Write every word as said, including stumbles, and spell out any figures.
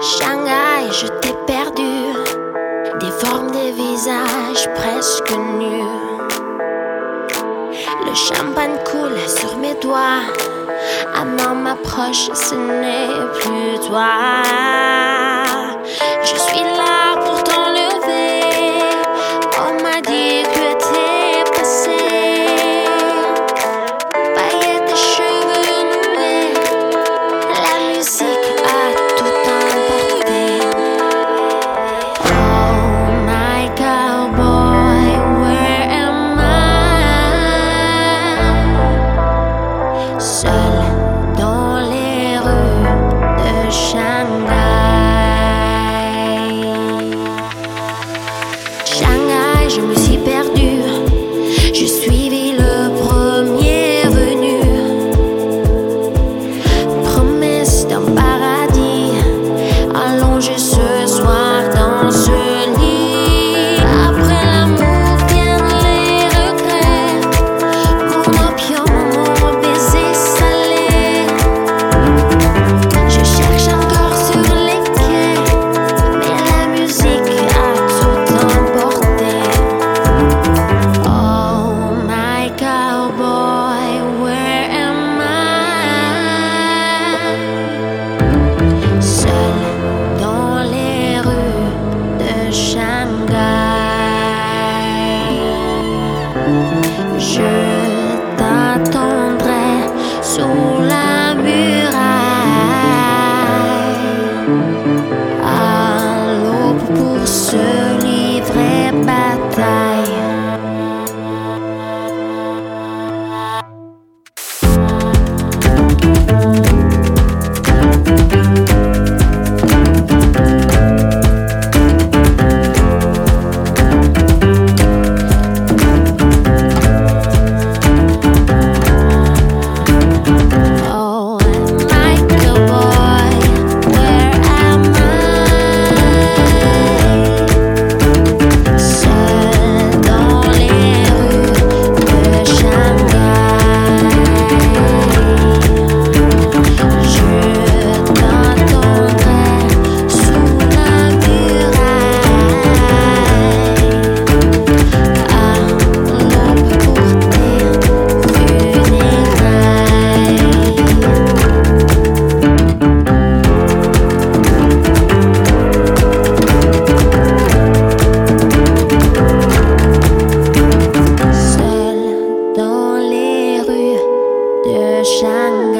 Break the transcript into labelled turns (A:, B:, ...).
A: Shanghai, je t'ai perdu. Des formes, des visages presque nus. Le champagne coule sur mes doigts. Un homme m'approche, ce n'est plus toi. Je suis là pour t'enlever. On m'a dit que t'es passé. Paillettes et cheveux noués. La musique a tout emporté. Oh my cowboy, where am I? Seul dans les rues de Shanghai. Shanghai, je me suis perdue. Je suivis le premier venu. Promesse d'un paradis allongé ce soir dans ce lit. Après l'amour viennent les regrets. Mon opium, mon baiser salé. Je cherche encore sur les quais, mais la musique a tout emporté. Oh my cowboy, where am I? Seul dans les rues de Shanghai. Je t'attendrai sous la muraille à l'aube pour se livrer bataille. Oh, my cowboy, where am I? Seul dans les rues de Shanghai. Je t'attendrai sous la muraille à l'aube pour tes funérailles. Seul dans les rues de Shanghai.